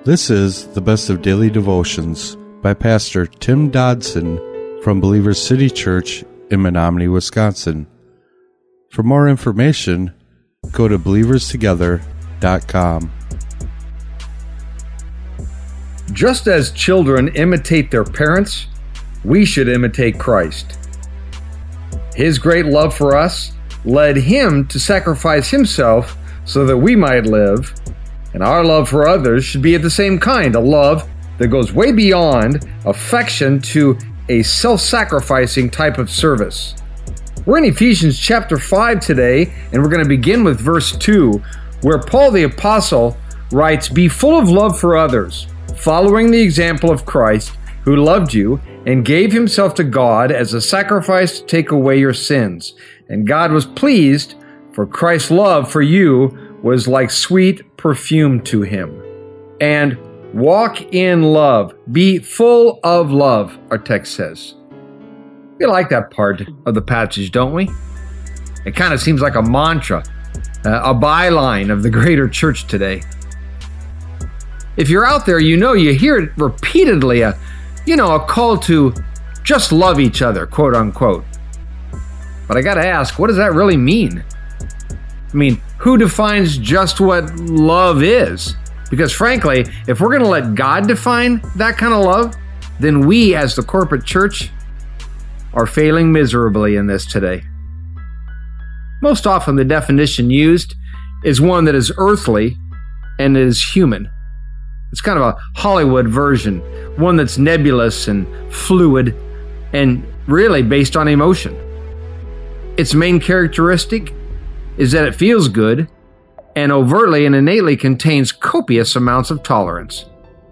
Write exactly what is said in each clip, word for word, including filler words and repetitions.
This is the Best of Daily Devotions by Pastor Tim Dodson from Believers City Church in Menominee, Wisconsin. For more information, go to believers together dot com. Just as children imitate their parents, we should imitate Christ. His great love for us led him to sacrifice himself so that we might live, and our love for others should be of the same kind, a love that goes way beyond affection to a self-sacrificing type of service. We're in Ephesians chapter five today, and we're going to begin with verse two, where Paul the Apostle writes, "Be full of love for others, following the example of Christ, who loved you and gave himself to God as a sacrifice to take away your sins. And God was pleased, for Christ's love for you was like sweet perfume to him." And walk in love. Be full of love, our text says. We like that part of the passage, don't we? It kind of seems like a mantra, uh, a byline of the greater church today. If you're out there, you know you hear it repeatedly, a, you know, a call to just love each other, quote unquote. But I got to ask, what does that really mean? I mean, who defines just what love is? Because frankly, if we're going to let God define that kind of love, then we as the corporate church are failing miserably in this today. Most often the definition used is one that is earthly and is human. It's kind of a Hollywood version, one that's nebulous and fluid and really based on emotion. Its main characteristic is that it feels good and overtly and innately contains copious amounts of tolerance.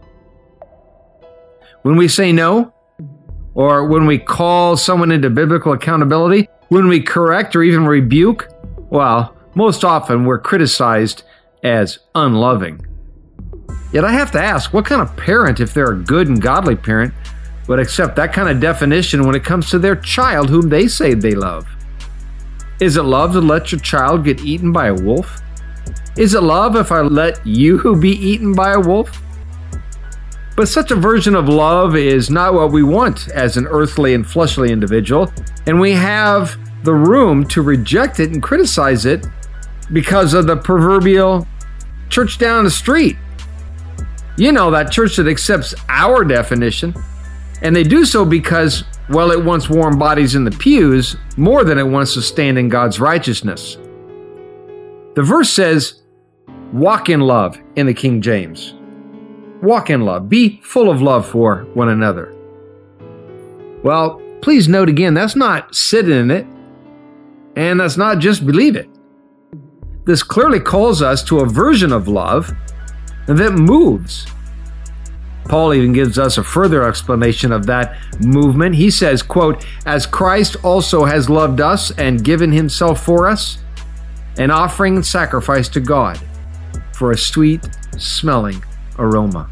When we say no, or when we call someone into biblical accountability, when we correct or even rebuke, well, most often we're criticized as unloving. Yet I have to ask, what kind of parent, if they're a good and godly parent, would accept that kind of definition when it comes to their child whom they say they love? Is it love to let your child get eaten by a wolf? Is it love if I let you be eaten by a wolf? But such a version of love is not what we want as an earthly and fleshly individual, and we have the room to reject it and criticize it because of the proverbial church down the street. You know, that church that accepts our definition, and they do so because, well, it wants warm bodies in the pews more than it wants to stand in God's righteousness. The verse says, walk in love in the King James. Walk in love. Be full of love for one another. Well, please note again, that's not sit in it, and that's not just believe it. This clearly calls us to a version of love that moves. Paul even gives us a further explanation of that movement. He says, quote, "As Christ also has loved us and given himself for us, an offering and sacrifice to God for a sweet-smelling aroma."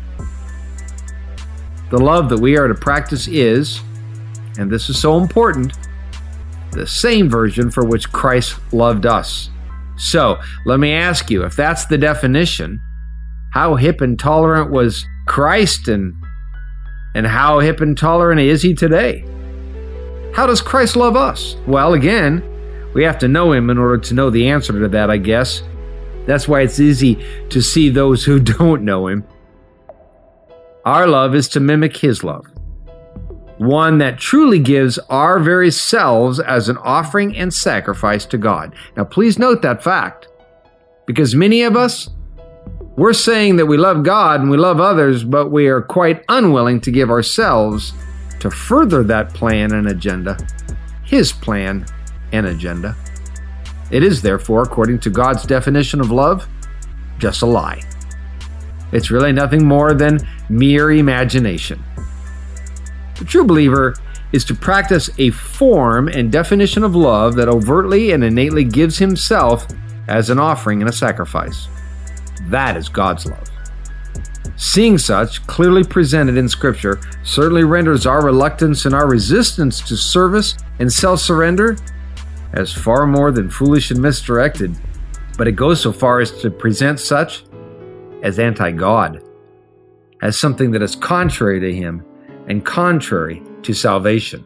The love that we are to practice is, and this is so important, the same version for which Christ loved us. So, let me ask you, if that's the definition, how hip and tolerant was Christ, and, and how hip and tolerant is he today? How does Christ love us? Well, again, we have to know him in order to know the answer to that, I guess. That's why it's easy to see those who don't know him. Our love is to mimic his love, one that truly gives our very selves as an offering and sacrifice to God. Now, please note that fact, because many of us, we're saying that we love God and we love others, but we are quite unwilling to give ourselves to further that plan and agenda, his plan and agenda. It is therefore, according to God's definition of love, just a lie. It's really nothing more than mere imagination. The true believer is to practice a form and definition of love that overtly and innately gives himself as an offering and a sacrifice. That is God's love. Seeing such clearly presented in Scripture certainly renders our reluctance and our resistance to service and self-surrender as far more than foolish and misdirected, but it goes so far as to present such as anti-God. as something that is contrary to Him and contrary to salvation.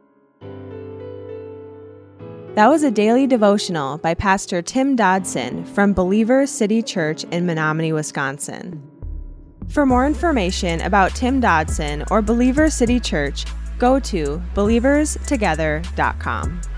That was a daily devotional by Pastor Tim Dodson from Believers City Church in Menominee, Wisconsin. For more information about Tim Dodson or Believers City Church, go to believers together dot com.